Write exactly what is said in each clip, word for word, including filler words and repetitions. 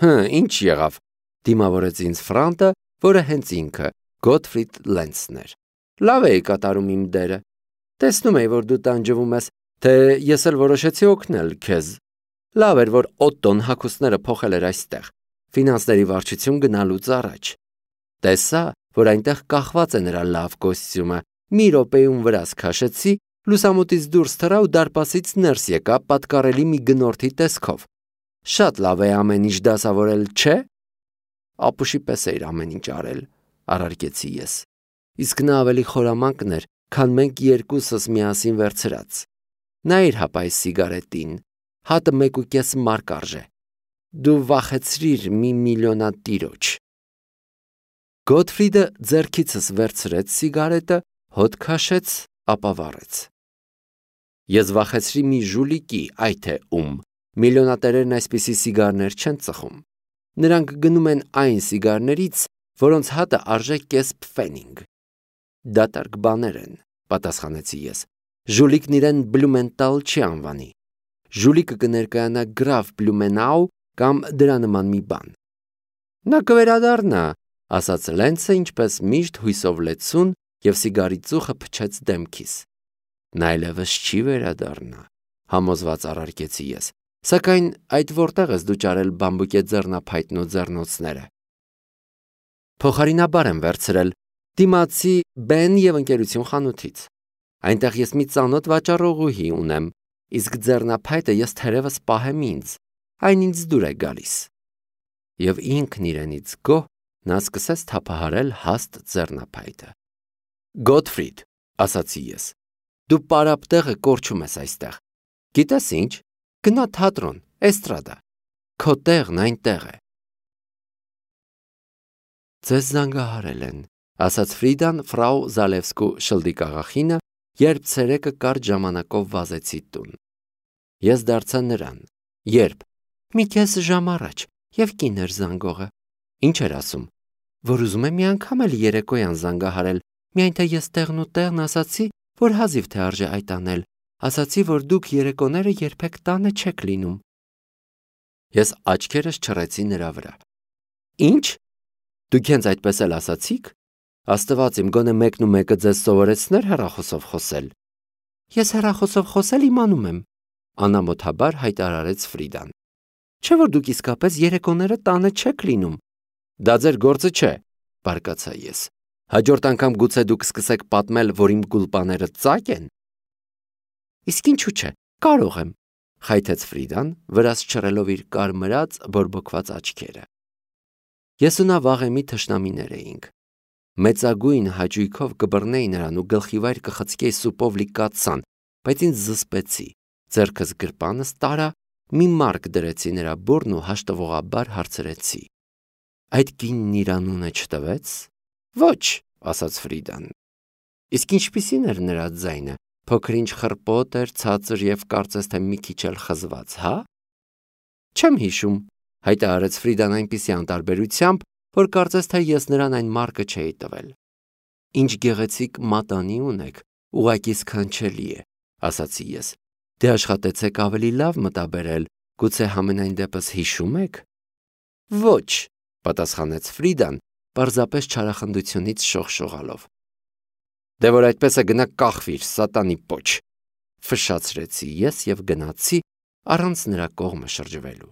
Հը, ինչ եղավ, դիմավորեց ինձ Ֆրանտը, որը հենց ինքը Գոթֆրիդ Լենցն էր։ Լավ էի կատարում իմ դերը։ Տեսնում էի, որ դու տանջվում ես, թե ես էլ որոշեցի օգնել քեզ։ Լավ էր, որ Օտտոն հագուստները փոխել էր այստեղ, ֆինանսների վարչություն գնալուց առաջ։ Տեսա, որ այնտեղ կախված է նրա լավ կոստյումը, մի րոպեում վրաս քաշեցի, լուսամուտից դուրս թռա ու դարպասից ներս եկա պատկառելի մի գնորդի տեսքով։ Շատ լավ է ամեն ինչ դասավորել, չէ՞։ Ապուշի պես էր ամեն ինչ արել, առարկեցի ես։ Իսկ նա ավելի խորամանկ էր, քան մենք երկուսս միասին վերցրած։ Նայիր հապա այս սիգարետին, հատը մեկ ու կես մարկ արժե։ Դու վախեցրիր մի միլիոնատիրոջ։ Գոթֆրիդը ձեռքիցս վերցրեց սիգարետը, հոտ քաշեց, ապա վառեց։ Ես վախեցրի մի ժուլիկի, այ թե ում։ Միլիոնատերերն այսպիսի սիգարներ չեն ծխում։ Նրանք գնում են այն սիգարներից, որոնց հատը արժե կես պֆենինգ։ Դատարկ բաներ են, պատասխանեցի ես։ Ժուլիկն իրեն Բլումենտալ չի անվանի։ Ժուլիկը կներկայանա գրաֆ Բլումենաու կամ դրա նման մի բան։ Նա կվերադառնա, ասաց Լենցը, ինչպես միշտ հույսով լեցուն, եւ սիգարի ծուխը փչեց դեմքիս։ Նա այլևս չի վերադառնա, համոզված առարկեցի ես։ Սակայն այդ որտեղ ես դու ճարել բամբուկե ձեռնափայտն ու ձեռնոցները։ Փոխարինաբար եմ վերցրել դիմացի Բեն եւ ընկերություն խանութից։ Այնտեղ ես մի ծանոթ վաճառողուհի ունեմ, իսկ ձեռնափայտը ես թերևս պահեմ ինձ, այն ինձ դուր է գալիս։ Եվ ինքն իրենից գոհ նա սկսեց թափահարել հաստ ձեռնափայտը։ Գոթֆրիդ, ասացի ես, դու պարապ տեղը կորչում ես այստեղ։ Գիտես ինչ, գնա թատրոն, էստրադա, քո տեղն այնտեղ է։ Ձեզ զանգահարել են, ասաց Ֆրիդան ֆրաու Զալևսկու շլդիկ աղախինը, երբ ցերեկը կարճ ժամանակով վազեցի տուն։ Ես դարձա նրան, երբ մի կես ժամ առաջ եւ կին էր զանգողը։ Ինչ էր ասում, որ ուզում է մի անգամ էլ երեկոյան զանգահարել, միայն թե ես տեղն ու տեղն ասացի, որ հազիվ թե արժե այդ անել, ասացի, որ դուք երեկոները երբեք տանը չեք լինում։ Ես աչքերս չռեցի նրա վրա։ Ինչ։ Դուք հենց այդպես էլ ասացիք։ Աստված իմ, գոնե մեկն ու մեկը ձեզ սովորեցներ հեռախոսով խոսել։ Ես հեռախոսով խոսել իմանում եմ, անամոթաբար հայտարարեց Ֆրիդան։ Չէ՞ որ դուք իսկապես երեկոները տանը չեք լինում։ Դա ձեր գործը չէ, բարկացա ես։ Հաջորդ անգամ գուցե դուք սկսեք պատմել, որ իմ գուլպաները ծակ են։ Իսկ ինչու՞ չէ, կարող եմ, խայթեց Ֆրիդան, վրաս չռելով իր կարմրած, բորբոքված աչքերը։ Ես ու նա վաղեմի թշնամիներ էինք։ Մեծագույն հաճույքով կբռնեի նրան ու գլխիվայր կխցկեի սուպով լի կաթսան, բայց ինձ զսպեցի, ձեռքս գրպանս տարա, մի մարկ դրեցի նրա բուրն ու հաշտվողաբար հարցրեցի. Այդ կինն իր անունը չտվեց։ Ոչ, ասաց Ֆրիդան։ Իսկ ինչպիսին էր նրա ձայնը, փոքր-ինչ խռպոտ էր, ցածր եւ կարծես թե մի քիչ էլ խզված, հա։ Չեմ հիշում, հայտարարեց Ֆրիդան այնպիսի անտարբերությամբ, որ կարծես թե ես նրան այն մարկը չէի տվել։ Ինչ գեղեցիկ մատանի ունեք, ուղղակի սքանչելի է, ասացի ես։ Դե աշխատեցեք ավելի լավ մտաբերել, գուցե համենայն դեպս հիշում եք։ Ոչ, պատասխանեց Ֆրիդան, պարզապես չարախնդությունից շողշողալով։ Դե որ այդպես է, գնա կախվիր, սատանի պոչ, ֆշացրեցի ես եւ գնացի առանց նրա կողմը շրջվելու։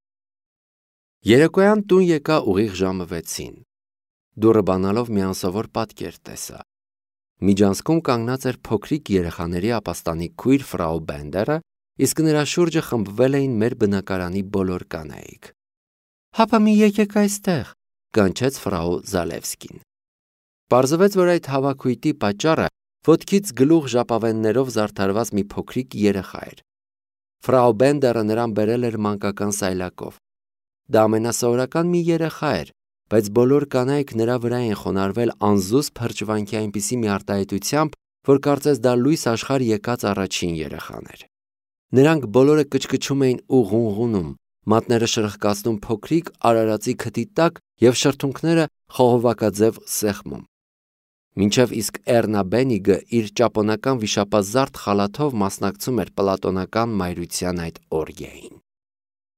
Երեկոյան տուն եկա ուղիղ ժամը վեցին։ Դուռը բանալով մի անսովոր պատկեր տեսա։ Միջանցքում կանգնած էր փոքրիկ երեխաների ապաստանի քույր ֆրաու Բենդերը, իսկ նրա շուրջը խմբվել էին մեր բնակարանի բոլոր կանայք։ Հապա մի եկեք այստեղ, կանչեց ֆրաու Զալևսկին։ Պարզվեց, որ այդ հավաքույտի պատճառը ոտքից գլուխ ժապավեններով զարդարված մի փոքրիկ երեխա էր։ Ֆրաու Բենդերը նրան բերել էր մանկական սայլակով։ Դա ամենասովորական մի երեխա էր, բայց բոլոր կանայք նրա վրա են խոնարհվել անզուսպ հրճվանքի այնպիսի մի արտահայտությամբ, որ կարծես դա լույս աշխարհ եկած առաջին երեխան էր։ Նրանք բոլորը կչկչում էին ու ղունղունում, մատները շրխկացնում փոքրիկ արարածի քթի տակ եւ շրթունքները խողովակաձև սեղմում։ Մինչև իսկ Էռնա Բենիգը իր ճապոնական վիշապազարդ խալաթով մասնակցում էր պլատոնական մայրության այդ օրգիային։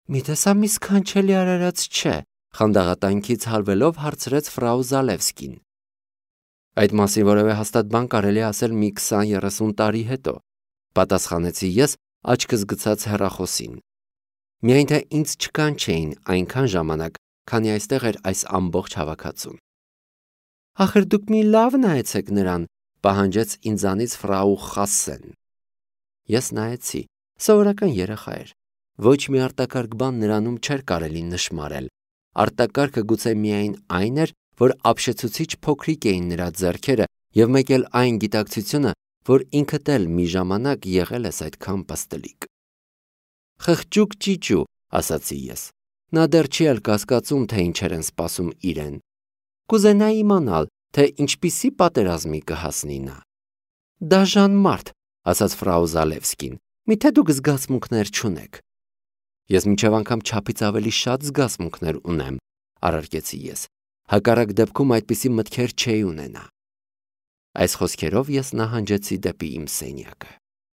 Միթե սա մի սքանչելի արարած չէ, խանդաղատանքից հալվելով հարցրեց ֆրау Զալևսկին։ Այդ մասին որևէ հաստատ բան կարելի է ասել մի քսան երեսուն տարի հետո, պատասխանեցի ես աչքս գցած հեռախոսին։ Միայն թե ինձ չկանչեին այնքան ժամանակ, քանի այստեղ էր այս ամբողջ հավաքածուն։ Ախր դուք մի լավ նայեցեք նրան, պահանջեց ինձանից ֆրау Խասսեն։ Ես նայեցի, սովորական երեխա էր։ Ոչ մի արտակարգ բան նրանում չէր կարելի նշմարել։ Արտակարգը գուցե միայն այն էր, որ ապշեցուցիչ փոքրիկ էին նրա ձեռքերը եւ մեկ էլ այն գիտակցությունը, որ ինքդ էլ մի ժամանակ եղել ես այդքան պստլիկ։ Խղճուկ ճիճու, ասացի ես։ Նա դեռ չի էլ կասկածում, թե ինչեր են սպասում իրեն։ Կուզենա իմանալ, թե ինչպիսի պատերազմի կհասնի նա։ Դաժան մարդ, ասաց ֆրау Զալևսկին, միթե դուք զգացմունքներ չունեք։ Ես մինչև անգամ չափից ավելի շատ զգացմունքներ ունեմ, առարկեցի ես։ Հակառակ դեպքում այդպիսի մտքեր չէի ունենա։ Այս խոսքերով ես նահանջեցի դեպի իմ սենյակը։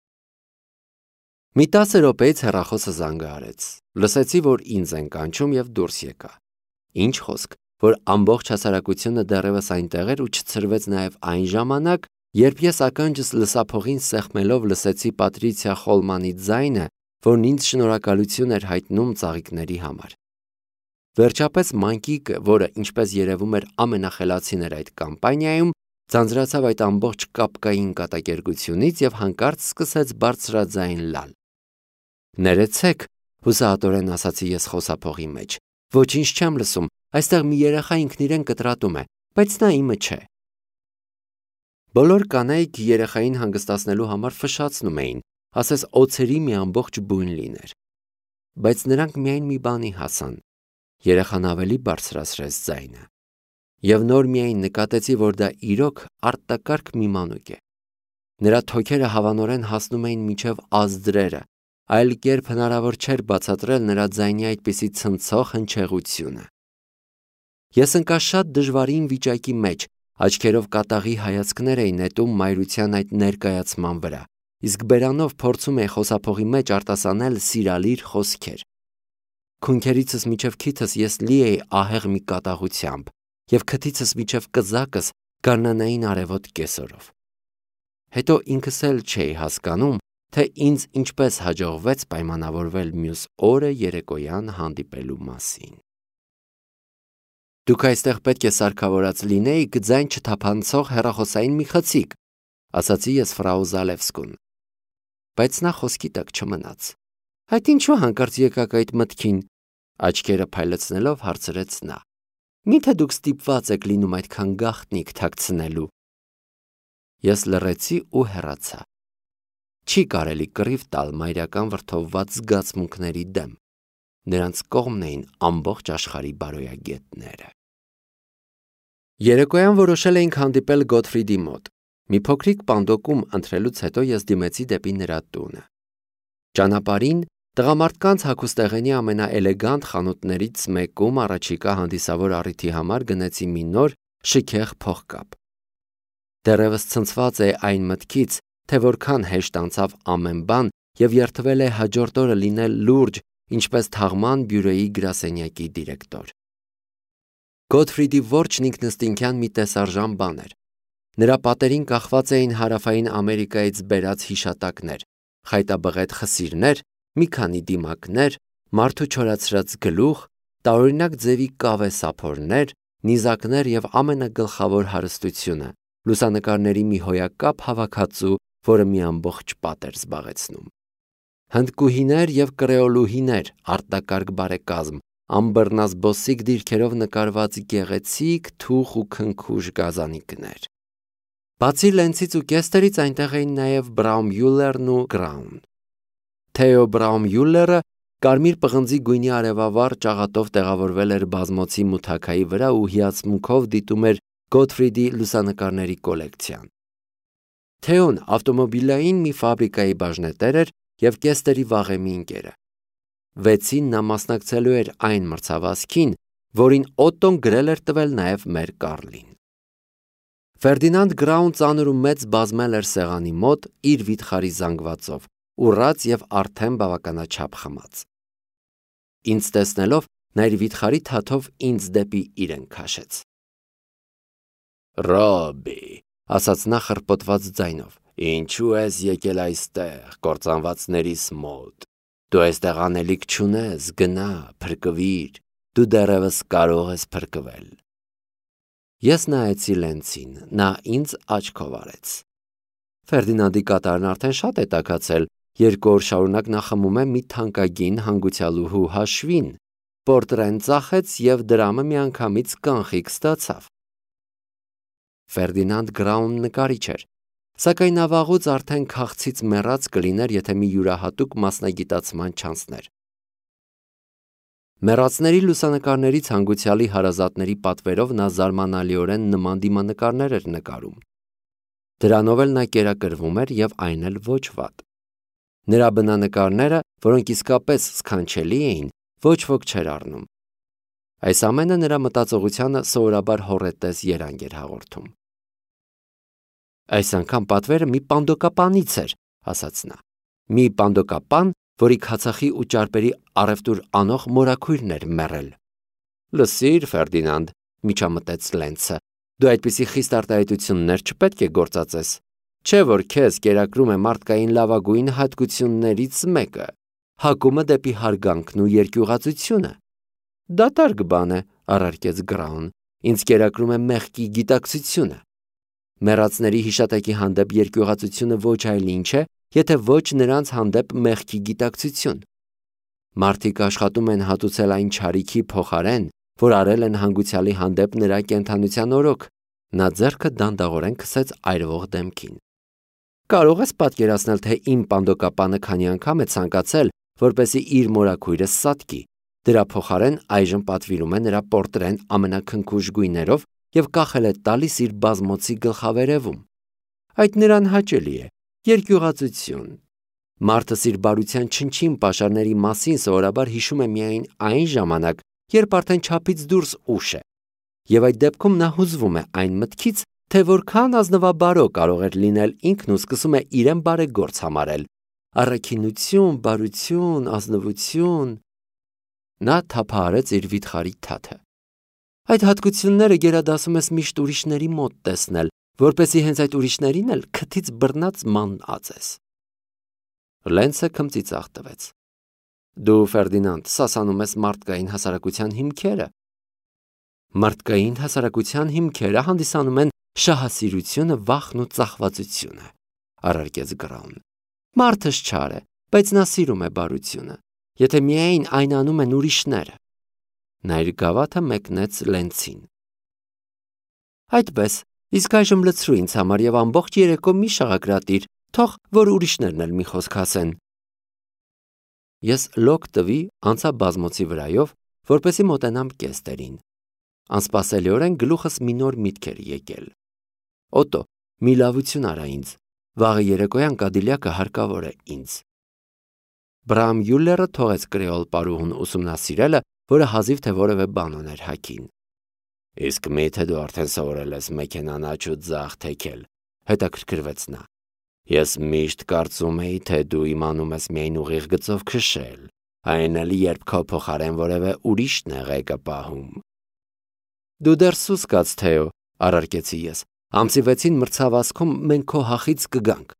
Մի տասը րոպեից հեռախոսը զանգը արեց։ Լսեցի, որ ինձ են կանչում եւ դուրս եկա։ Ինչ խոսք, որ ամբողջ հասարակությունը դեռևս այնտեղ էր ու չցրվեց նաեւ այն ժամանակ, երբ ես ականջս լսափողին սեղմելով լսեցի Պատրիցիա Խոլմանի ձայնը, որն ինձ շնորհակալություն էր հայտնում ծաղիկների համար։ Վերջապես մանկիկը, որը ինչպես երևում էր ամենախելացին էր այդ կամպանիայում, ձանձրացավ այդ ամբողջ կապկային կատակերգությունից եւ հանկարծ սկսեց բարձրաձայն լալ։ Ներեցեք, հուսահատորեն ասացի ես խոսափողի մեջ։ Ոչինչ չեմ լսում, այստեղ մի երեխա ինքն իրեն կտրատում է, բայց նա իմը չէ։ Բոլոր կանայք երեխային հանգստացնելու համար ֆշացնում էին, ասես օձերի մի ամբողջ բույն լիներ։ Բայց նրանք միայն մի բանի հասան։ Երեխան ավելի բարձրացրեց ձայնը։ Եվ նոր միայն նկատեցի, որ դա իրոք արտակարգ մի մանուկ է։ Նրա թոքերը հավանորեն հասնում էին մինչև ազդրերը, այլ կերպ հնարավոր չէր բացատրել նրա ձայնի այդպիսի ցնցող հնչեղությունը։ Ես ընկա շատ դժվարին վիճակի մեջ, աչքերով կատաղի հայացքներ էի նետում մայրության այդ ներկայացման վրա, իսկ բերանով փորձում էի խոսափողի մեջ արտասանել սիրալիր խոսքեր։ Քունքերիցս միջև քիթս ես լի էի ահեղ մի կատաղությամբ, եւ քթիցս միջև կզակս գարնանային արևոտ կեսորով։ Հետո ինքս էլ չէի հասկանում, թե ինձ ինչպես հաջողվեց պայմանավորվել մյուս օրը երեկոյան հանդիպելու մասին։ Դուք այստեղ պետք է սարքավորած լինեիք ձայն չթափանցող հեռախոսային մի խցիկ, ասացի ես ֆրау Զալևսկուն։ Բայց նա խոսքի տակ չմնաց։ Այդ ինչու հանկարծ եկաք այդ մտքին, աչքերը փայլեցնելով հարցրեց նա։ Միթե դուք ստիպված եք լինում այդքան գաղտնիք թաքցնելու։ Ես լռեցի ու հեռացա։ Չի կարելի կռիվ տալ մայրական վրդովված զգացմունքների դեմ։ Նրանց կողմն էին ամբողջ աշխարհի բարոյագետները։ Երեկոյան որոշել էինք հանդիպել Գոթֆրիդի մոտ։ Մի փոքրիկ պանդոկում ընթրելուց հետո ես դիմեցի դեպի նրա տունը։ Ճանապարհին տղամարդկանց հագուստեղենի ամենաէլեգանտ խանութներից մեկում առաջիկա հանդիսավոր առիթի համար գնեցի մի նոր շքեղ փողկապ։ Դեռևս ցնցված է այն մտքից, թե որքան հեշտ անցավ ամեն բան եւ երթվել է հաջորդ օրը լինել լուրջ, ինչպես թաղման բյուրոյի գրասենյակի դիրեկտոր։ Գոթֆրիդի որջն ինքնըստինքյան մի տեսարժան բան էր։ Նրա պատերին կախված էին հարավային Ամերիկայից բերած հիշատակներ, խայտաբղետ խսիրներ, մի քանի դիմակներ, մարդու չորացրած գլուխ, տարօրինակ ձևի կավե սափորներ, նիզակներ եւ ամենագլխավոր հարստությունը՝ լուսանկարների մի հոյակապ հավաքածու, որը մի ամբողջ պատ էր զբաղեցնում։ Հնդկուհիներ եւ կրեոլուհիներ, արտակարգ բարեկազմ, ամբռնազբոսիկ դիրքերով նկարված գեղեցիկ թուխ ու քնքուշ գազանիկներ։ Բացի Լենցից ու Կեստերից այնտեղ էին նաև Բրաումյուլերն ու Գրաուն։ Թեո Բրաումյուլերը կարմիր պղնձի գույնի արևավառ ճաղատով տեղավորվել էր բազմոցի մութակայի վրա ու հիացմունքով դիտում էր Գոթֆրիդի լուսանկարների կոլեկցիան։ Թեոն ավտոմոբիլային մի ֆաբրիկայի բաժնետեր էր եւ Կեստերի վաղեմի ընկերը։ Վեցին նա մասնակցելու էր այն մրցավազքին, որին Օտտոն գրել էր տվել նաև մեր Կարլին։ Ֆերդինանդ Գրաուն ծանր ու մեծ բազմել էր սեղանի մոտ իր վիթխարի զանգվածով, ուռած եւ արդեն բավականաչափ խմած։ Ինձ տեսնելով նա իր վիթխարի թաթով ինձ դեպի իրեն քաշեց։ Ռոբի, ասաց նա խռպոտված ձայնով, ինչու ես եկել այստեղ, կործանվածներիս մոտ։ Դու այստեղ անելիք չունես, գնա, փրկվիր, դու դեռևս կարող ես փրկվել։ Ես նայեցի Լենցին, նա ինձ աչքով արեց։ Ֆերդինանդի կատարն արդեն շատ է տաքացել, երկու օր շարունակ նա խմում է մի թանկագին հանգուցյալուհու հաշվին, պորտրեն ծախեց և դրամը միանգամից կանխիկ ստացավ։ Ֆերդինանդ Գրաուն նկարիչ էր, սակայն նա վաղուց արդեն քաղցից մեռած կլիներ, եթե մի յուրահատուկ մասնագիտացման չանցներ։ Մեռածների լուսանկարներից հանգուցյալի հարազատների պատվերով նա զարմանալիորեն նման դիմանկարներ էր նկարում։ Դրանով էլ նա կերակրվում էր և այն էլ ոչ վատ։ Նրա բնանկարները, որոնք իսկապես սքանչելի էին, ոչ ոք չէր առնում։ Այս ամենը նրա մտածողությանը սովորաբար հոռետես երանգ էր հաղորդում։ Այս անգամ պատվերը մի պանդոկապանից էր, ասաց նա։ Մի պանդոկապան, որի քացախի ու ճարպերի առևտուր անող մորաքույրն էր մեռել։ Լսիր, Ֆերդինանդ, միջամտեց Լենցը, դու այդպիսի խիստ արտահայտություններ չպետք է գործածես։ Չէ՞ որ քեզ կերակրում է մարդկային լավագույն հատկություններից մեկը՝ հակումը դեպի հարգանքն ու երկյուղածությունը։ Դատարկ բան է, առարկեց Գրաուն, ինձ կերակրում է մեղքի գիտակցությունը։ Մեռածների հիշատակի հանդեպ երկյուղածությունը ոչ այլ ինչ է, եթե ոչ նրանց հանդեպ մեղքի գիտակցություն։ Մարդիկ աշխատում են հատուցել այն չարիքի փոխարեն, որ արել են հանգուցյալի հանդեպ նրա կենդանության օրոք։ Նա ձեռքը դանդաղորեն քսեց այրվող դեմքին։ Կարող ես պատկերացնել, թե իմ պանդոկապանը քանի անգամ է ցանկացել, որպեսզի իր մորաքույրը սատկի։ Դրա փոխարեն այժմ պատվիրում է նրա պորտրեն ամենաքնքուշ գույներով և կախել է տալիս իր բազմոցի գլխավերևում։ Այդ նրան հաճելի է, երկյուղածություն։ Մարդս իր բարության չնչին պաշարների մասին սովորաբար հիշում է միայն այն ժամանակ, երբ արդեն չափից դուրս ուշ է։ Եվ այդ դեպքում նա հուզվում է այն մտքից, թե որքան ազնվաբարո կարող էր լինել ինքն ու սկսում է իրեն բարեգործ համարել։ Առաքինություն, բարություն, ազնվություն։ Նա թափահարեց իր վիթխարի թաթը։ Այդ հատկությունները գերադասում ես միշտ ուրիշների մոտ տեսնել, որպեսզի հենց այդ ուրիշներին էլ քթից բռնած մանած ես։ Լենցը քմծիծաղ տվեց։ Դու, Ֆերդինանդ, սասանում ես մարդկային հասարակության հիմքերը։ Մարդկային հասարակության հիմքերը հանդիսանում են շահասիրությունը, վախն ու ծախվածությունը, առարկեց Գրաուն։ Մարդս չար է, բայց նա սիրում է բարությունը, եթե միայն այն անում են ուրիշները։ Նա իր գավաթը մեկնեց Լենցին։ Այդպես, իսկ այժմ լցրու ինձ համար և ամբողջ երեկո մի շաղակրատիր, թող որ ուրիշներն էլ մի խոսք ասեն։ Ես լոկ տվի անցա բազմոցի վրայով, որպեսզի մոտենամ կեստերին։ Անսպասելիորեն գլուխս մի նոր միտք էր եկել։ Օտո, մի լավություն արա ինձ, վաղը երեկոյան Կադիլյակը հարկավոր է ինձ։ Բրահամ Յուլլերը թողեց կրեոլ պարուհուն ուսումնասիրելը, որը հազիվ թե որևէ բան ուներ հագին։ Իսկ մի՞թե դու արդեն սովորել ես մեքենան աջ ու ձախ թեքել, հետաքրքրվեց նա։ Ես միշտ կարծում էի, թե դու իմանում ես միայն ուղիղ գծով քշել, այն էլ երբ քո փոխարեն որևէ ուրիշ նեղեկ է պահում։ Դու դեռ սուս կաց, Թեո, առարկեցի ես։ Ամսի վեցին մրցավազքում մենք քո հախից կգանք։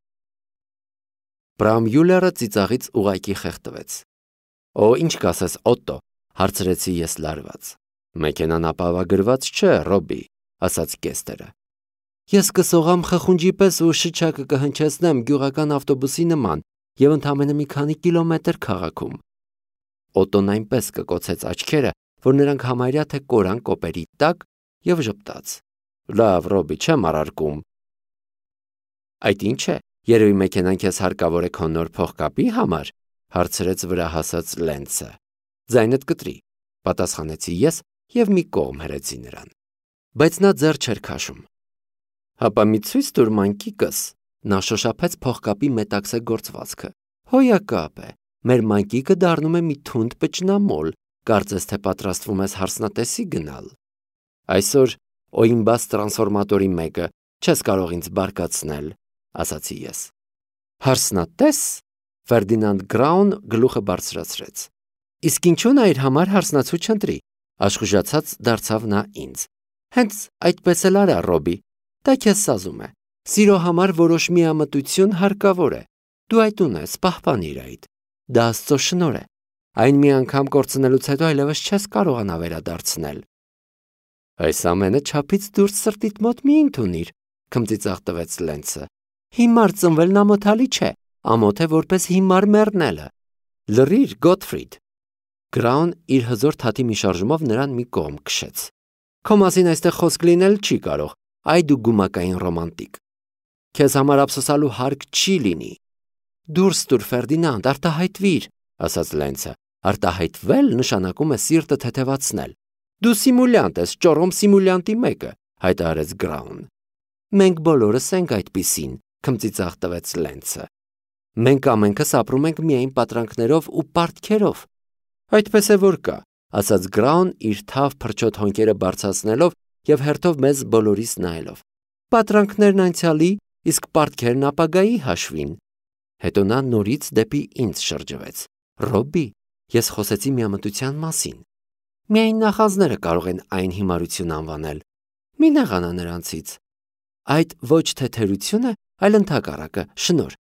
Բրահամ Յուլլերը ծիծաղից ուղղակի խեղդվեց։ Օ, ինչ կասես, Օտտո, հարցրեցի ես լարված։ Մեքենան ապահովագրված չէ, Ռոբի, ասաց կեստերը։ Ես կսողամ խխունջի պես ու շչակը կհնչեցնեմ գյուղական ավտոբուսի նման և ընդամենը մի քանի կիլոմետր քաղաքում։ Օտոն այնպես կկոցեց աչքերը, որ նրանք համարյա թե կորան կոպերի տակ և ժպտաց։ Լավ, Ռոբի, չեմ առարկում։ Այդ ինչ է, երևի մեքենան քեզ հարկավոր է քո նոր փողկապի համար, հարցրեց վրա հասած Լենցը։ Ձայնդ կտրի, պատասխանեցի ես և մի կողմ հրեցի նրան։ Բայց նա ձեռ չէր քաշում։ Հապա մի ցույց տուր մանկիկս, նա շոշափեց փողկապի մետաքսե գործվածքը։ Հոյակապ է, մեր մանկիկը դառնում է մի թունդ պճնամոլ, կարծես թե պատրաստվում ես հարսնատեսի գնալ։ Այսօր Օիմբաս տրանսֆորմատորի մեկը, չես կարող ինձ բարկացնել, ասացի ես։ Հարսնատես, Ֆերդինանդ Գրաուն գլուխը բարձրացրեց։ Իսկ ինչու նա իր համար հարսնացու չընտրի, աշխուժացած դարձավ նա ինձ։ Հենց այդպես էլ արա, Ռոբի, դա քեզ սազում է։ Սիրո համար որոշ միամտություն հարկավոր է։ Դու այդ ունես, պահպանիր այդ։ Դա Աստծո շնորհ է։ Այն մի անգամ կորցնելուց հետո այլևս չես կարողանա վերադարձնել։ Այս ամենը չափից դուրս սրտիդ մոտ մի ընդունիր, քմծիծաղ տվեց Լենցը։ Հիմար ծնվելն ամոթալի չէ, ամոթ է որպես հիմար մեռնելը։ Լռիր, Գոթֆրիդ։ Գրաուն իր հզոր թաթի մի շարժումով նրան մի կողմ քշեց։ Քո մասին այստեղ խոսք լինել չի կարող, այ դու գումակային ռոմանտիկ։ Քեզ համար ափսոսալու հարկ չի լինի։ Դուրս տուր, Ֆերդինանդ, արտահայտվիր, ասաց Լենցը։ Արտահայտվել նշանակում է սիրտը թեթևացնել։ Դու սիմուլյանտ ես, ճոռոմ սիմուլյանտի մեկը, հայտարարեց Գրաուն։ Մենք բոլորս ենք այդպիսին, քմծիծաղ տվեց Լենցը։ Մենք ամենքս ապրում ենք միայն պատրանքներով ու պարտքերով։ Այդպես է որ կա, ասաց Գրաուն իր թավ փրչոտ հոնքերը բարձրացնելով եւ հերթով մեզ բոլորիս նայելով։ Պատրանքներն անցյալի, իսկ պարտքերն ապագայի հաշվին։ Հետո նա նորից դեպի ինձ շրջվեց։ Ռոբի, ես խոսեցի միամտության մասին։ Միայն նախանձները կարող են այն հիմարություն անվանել։ Մի նեղանա նրանցից։ Այդ ոչ թե թերություն է, այլ ընդհակառակը շնորհ։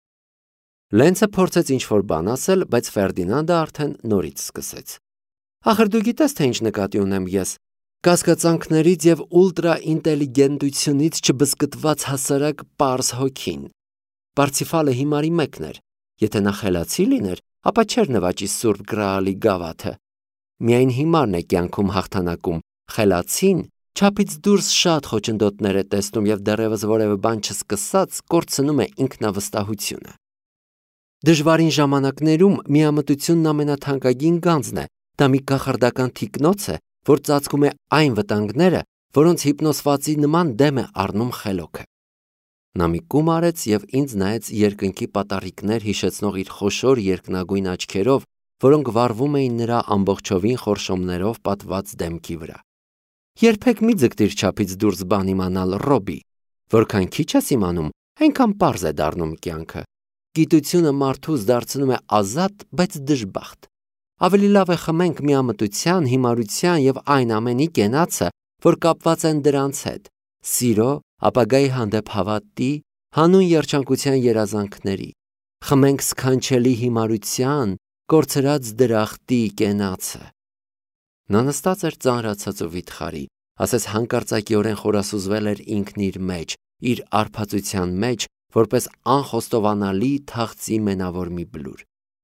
Լենցը փորձեց ինչ-որ բան ասել, բայց Ֆերդինանդը արդեն նորից սկսեց։ Ախր դու գիտես, թե ինչ նկատի ունեմ ես։ Կասկածանքներից եւ ուլտրաինտելիգենտությունից չբզկտված հասարակ պարզ հոգին։ Պարցիֆալը հիմարի մեկն էր։ Եթե նա խելացի լիներ, ապա չէր նվաճի Սուրբ Գրաալի գավաթը։ Միայն հիմարն է կյանքում հաղթանակում, խելացին չափից դուրս շատ խոչընդոտներ է տեսնում եւ դեռևս որևէ բան չսկսած կորցնում է ինքնավստահությունը։ Դժվարին ժամանակներում միամտությունն ամենաթանկագին գանձն է, դա մի կախարդական թիկնոց է, որ ծածկում է այն վտանգները, որոնց հիպնոսվածի նման դեմ է առնում խելոքը։ Նա մի կում արեց եւ ինձ նայեց երկնքի պատառիկներ հիշեցնող իր խոշոր երկնագույն աչքերով, որոնք վառվում էին նրա ամբողջովին խորշոմներով պատված դեմքի վրա։ Երբեք մի ձգտիր չափից դուրս բան իմանալ, Ռոբի, որքան քիչ ես իմանում, այնքան պարզ է դառնում կյանքը։ Գիտությունը մարդուս դարձնում է ազատ, բայց դժբախտ։ Ավելի լավ է խմենք միամտության, հիմարության եւ այն ամենի կենացը, որ կապված են դրանց հետ։ Սիրո, ապագայի հանդեպ հավատի, հանուն երջանկության երազանքների։ Խմենք սքանչելի հիմարության, կորցրած դրախտի կենացը։ Նա նստած էր ծանրացած ու վիթխարի, ասես հանկարծակիորեն խորասուզվել էր ինքն իր մեջ, իր արբածության մեջ, որպես անխոստովանալի թախծի մենավոր մի բլուր։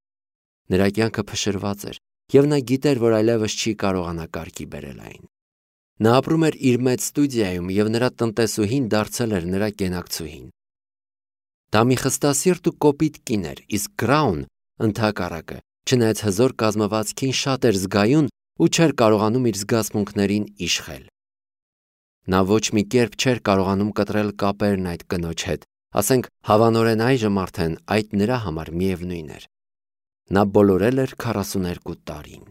Նրա կյանքը փշրված էր, եւ նա գիտեր, որ այլևս չի կարողանա կարգի բերել այն։ Նա ապրում էր իր մեծ ստուդիայում եւ նրա տնտեսուհին դարձել էր նրա կենակցուհին։ Դա մի խստասիրտ ու կոպիտ կին էր, իսկ Գրաուն, ընդհակառակը, չնայած հզոր կազմվածքին շատ էր զգայուն ու չէր կարողանում իր զգացմունքներին իշխել։ Նա ոչ մի կերպ չէր կարողանում կտրել կապերն այդ կնոջ հետ, ասենք հավանորեն այժմ արդեն այդ նրա համար միևնույն էր։ Նա բոլորել էր քառասուներկու տարին։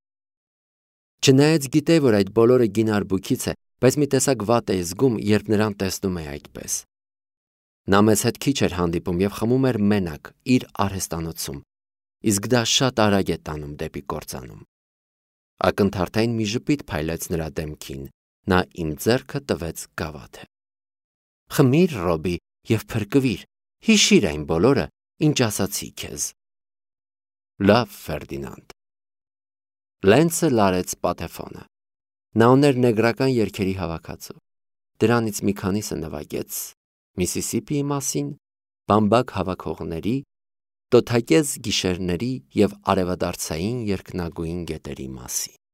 Չնայած գիտե, որ այդ բոլորը գին արբուքից է, բայց մի տեսակ վատ է զգում, երբ նրան տեսնում է այդպես։ Նա մեզ հետ քիչ էր հանդիպում եւ խմում էր մենակ իր արհեստանոցում, իսկ դա շատ արագ է տանում դեպի կործանում։ Ակնթարթային մի ժպիտ փայլեց նրա դեմքին, նա իմ ձեռքը տվեց գավաթը։ Խմիր, Ռոբի, եւ փրկվիր, հիշիր այն բոլորը, ինչ ասացի քեզ։ Լավ, Ֆերդինանդ։ Լենցը լարեց պատեֆոնը։ Նա ուներ նեգրական երգերի հավաքածու։ Դրանից մի քանիսը նվագեց Միսիսիպիի մասին, բամբակ հավաքողների, տոթակեզ գիշերների եւ արևադարձային երկնագույն գետերի մասին։